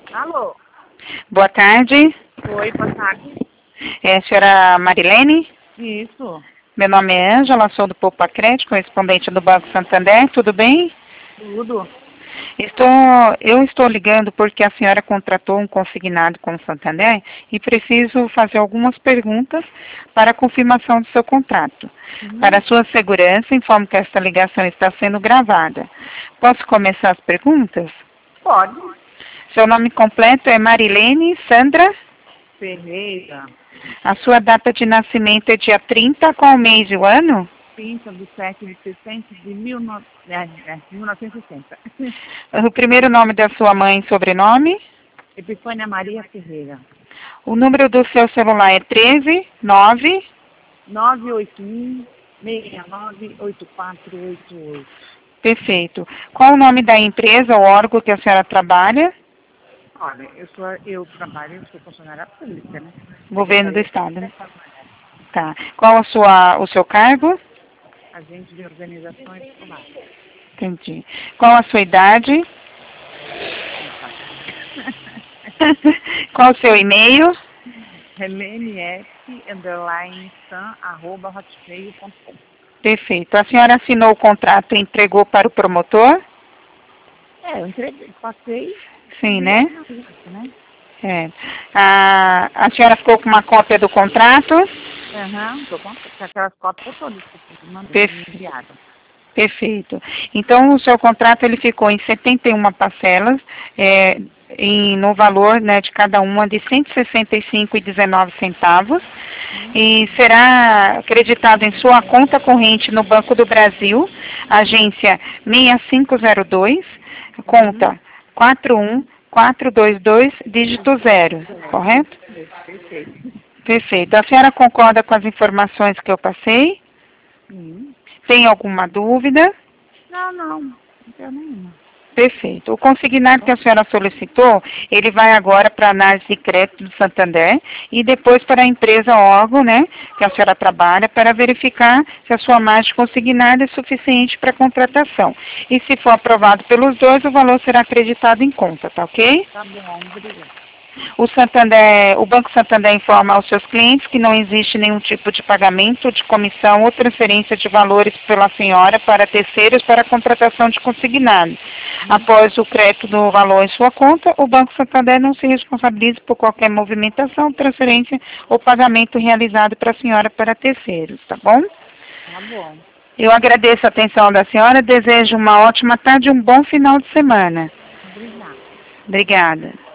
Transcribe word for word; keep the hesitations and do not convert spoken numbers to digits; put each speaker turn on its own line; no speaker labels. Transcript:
Alô?
Boa tarde.
Oi, boa tarde.
É a senhora Marilene?
Isso,
Meu nome é Ângela, sou do Poupa Crédito, correspondente do Banco Santander, tudo bem?
tudo.
Estou, eu estou ligando porque a senhora contratou um consignado com o Santander e preciso fazer algumas perguntas para a confirmação do seu contrato.
Uhum.
Para a sua segurança, informo que esta ligação está sendo gravada. Posso começar as perguntas?
Pode.
Seu nome completo é Marilene Sandra?
Ferreira,
A sua data de nascimento é dia trinta, qual o mês e o ano?
trinta de sete de sessenta de mil no- é, é, mil novecentos e sessenta.
O primeiro nome da sua mãe e sobrenome?
Epifânia Maria Ferreira.
O número do seu celular é treze, nove.
nove oito um, seis nove, oito quatro oito oito.
Perfeito. Qual o nome da empresa ou órgão que a senhora trabalha?
Olha, eu, sou, eu trabalho, eu sou funcionária pública, né?
Governo do
Secretaria
Estado,
de
né?
Trabalho,
Tá. Qual a sua, o seu cargo?
agente de organizações escolares.
Entendi. Qual a sua idade? Qual o seu e-mail?
Helene F, underline, san, arroba, hotmail ponto com.
Perfeito. A senhora assinou o contrato e entregou para o promotor?
É, eu entreguei, passei
Sim,
e
né?
assinei, né?
É. A, a senhora ficou com uma cópia do contrato?
Aham, tô com com aquelas cópias todas que eu mandei, me
Perfe-
enviaram.
Perfeito. Então, o seu contrato ele ficou em setenta e uma parcelas, é, em, no valor, né, de cada uma de cento e sessenta e cinco reais e dezenove centavos, e será acreditado em sua conta corrente no Banco do Brasil, agência seis cinco zero dois,
Uhum.
conta quatro um quatro dois dois, dígito zero, correto?
Perfeito.
Perfeito. A senhora concorda com as informações que eu passei?
Sim.
Tem alguma dúvida?
Não, não, não tenho nenhuma.
Perfeito. O consignado que a senhora solicitou, ele vai agora para a análise de crédito do Santander e depois para a empresa órgão, né, que a senhora trabalha, para verificar se a sua margem consignada é suficiente para a contratação. E se for aprovado pelos dois, o valor será acreditado em conta, tá ok?
Tá bom, obrigada.
O Santander, o Banco Santander informa aos seus clientes que não existe nenhum tipo de pagamento, de comissão ou transferência de valores pela senhora para terceiros para a contratação de consignado. Após o crédito do valor em sua conta, o Banco Santander não se responsabiliza por qualquer movimentação, transferência ou pagamento realizado para a senhora para terceiros, tá bom?
Tá bom.
Eu agradeço a atenção da senhora, desejo uma ótima tarde e um bom final de semana.
Obrigada.
Obrigada.